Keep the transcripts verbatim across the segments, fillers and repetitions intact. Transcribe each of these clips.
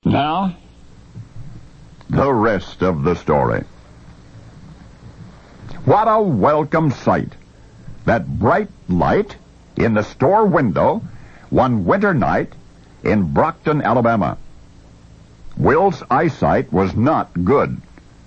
Now, the rest of the story. What a welcome sight. That bright light in the store window one winter night in Brockton, Alabama. Will's eyesight was not good.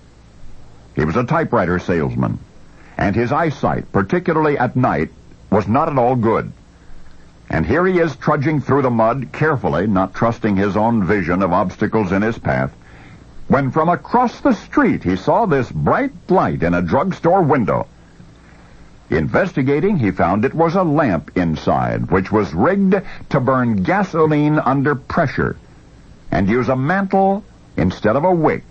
He was a typewriter salesman, and his eyesight, particularly at night, was not at all good. And here he is trudging through the mud carefully, not trusting his own vision of obstacles in his path, when from across the street he saw this bright light in a drugstore window. Investigating, he found it was a lamp inside, which was rigged to burn gasoline under pressure and use a mantle instead of a wick.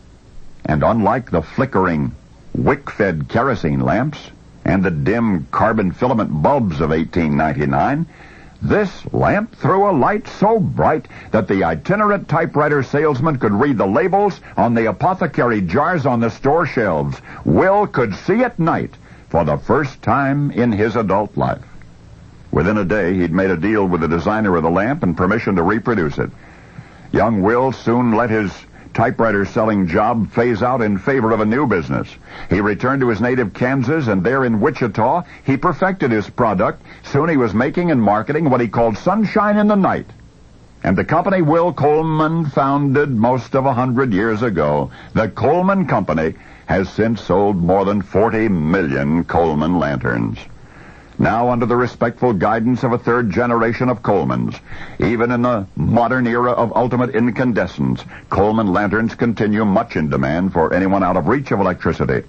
And unlike the flickering, wick-fed kerosene lamps and the dim carbon filament bulbs of eighteen ninety-nine, this lamp threw a light so bright that the itinerant typewriter salesman could read the labels on the apothecary jars on the store shelves. Will could see at night for the first time in his adult life. Within a day, he'd made a deal with the designer of the lamp and permission to reproduce it. Young Will soon let his typewriter-selling job phase out in favor of a new business. He returned to his native Kansas, and there in Wichita, he perfected his product. Soon he was making and marketing what he called Sunshine in the Night. And the company Will Coleman founded most of a hundred years ago, the Coleman Company, has since sold more than forty million Coleman lanterns. Now under the respectful guidance of a third generation of Colemans, even in the modern era of ultimate incandescence, Coleman lanterns continue much in demand for anyone out of reach of electricity.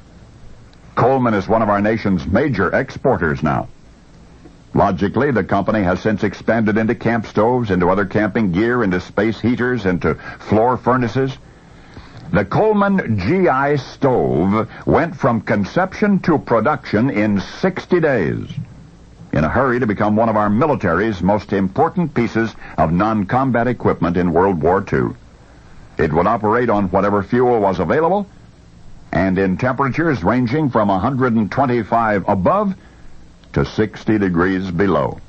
Coleman is one of our nation's major exporters now. Logically, the company has since expanded into camp stoves, into other camping gear, into space heaters, into floor furnaces. The Coleman G I stove went from conception to production in sixty days, in a hurry to become one of our military's most important pieces of non-combat equipment in World War Two. It would operate on whatever fuel was available, and in temperatures ranging from one hundred twenty-five above to sixty degrees below.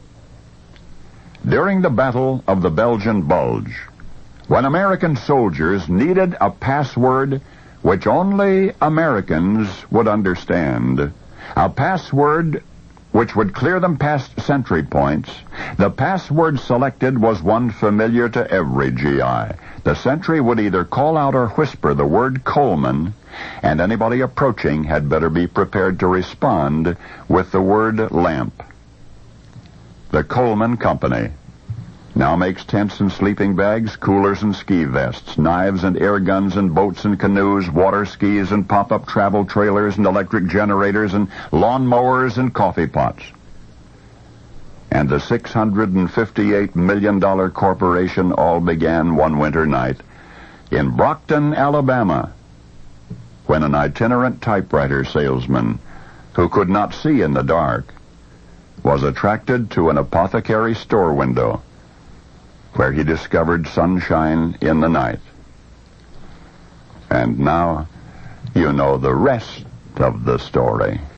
During the Battle of the Belgian Bulge, when American soldiers needed a password which only Americans would understand, a password which would clear them past sentry points, the password selected was one familiar to every G I. The sentry would either call out or whisper the word Coleman, and anybody approaching had better be prepared to respond with the word lamp. The Coleman Company now makes tents and sleeping bags, coolers and ski vests, knives and air guns and boats and canoes, water skis and pop-up travel trailers and electric generators and lawn mowers and coffee pots. And the six hundred fifty-eight million dollars corporation all began one winter night in Brockton, Alabama, when an itinerant typewriter salesman who could not see in the dark was attracted to an apothecary store window where he discovered sunshine in the night. And now you know the rest of the story.